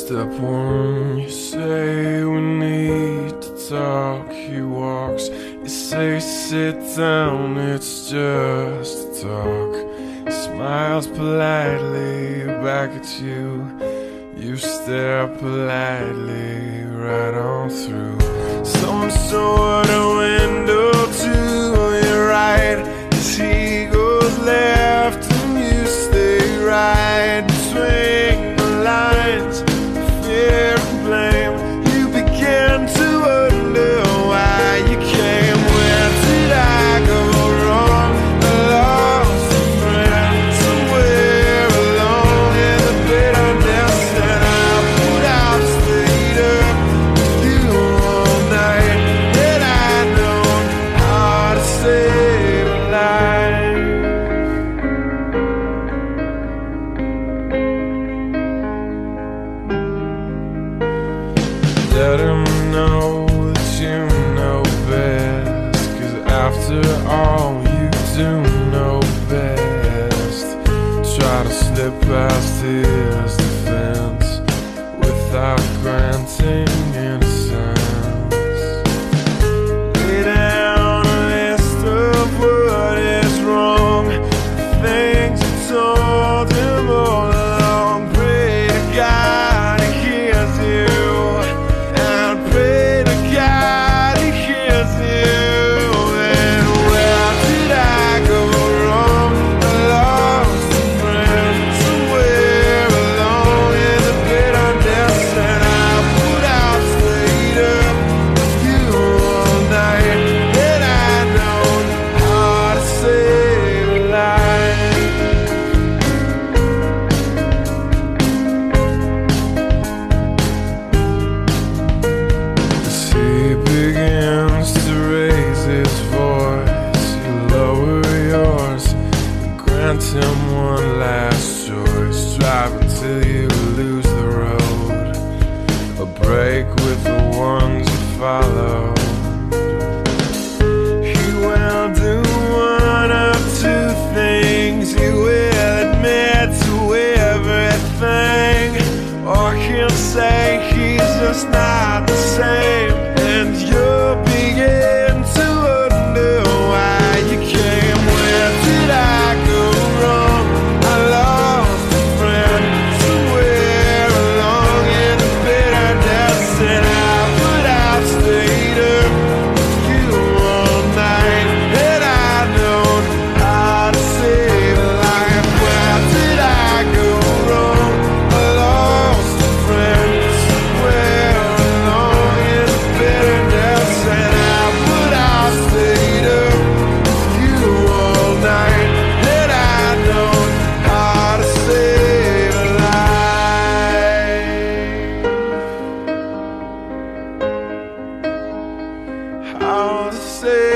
Step one, you say we need to talk. He walks, you say sit down, it's just a talk. He smiles politely back at you. You stare politely right on through some sort of window to your right. As he goes left and you stay right between the lines. Fear and blame, you begin to wonder why you came. Where did I go wrong? I lost a friend somewhere along in the bitterness, and I would have stayed up with you all night. Had I known how to save a life. Let him know that you know best, 'cause after all you do know best. Try to slip past his defense without granting innocence. Lay down a list of what is wrong, the things you told him all along. Pray to God he hears you. Grant him one last choice. Drive until you lose the road, a break with the ones you follow. He will do one of two things. He will admit to everything, or he'll say he's just not the same, and you'll begin to wonder why you came. Where did I go wrong? I lost a friend somewhere along in the bitterness, and I would have stayed up with you all night had I known how to save a life. Where did I go wrong? I lost a friend somewhere along in the bitterness, and I would have stayed up with you all night had I known how to save a life. How to save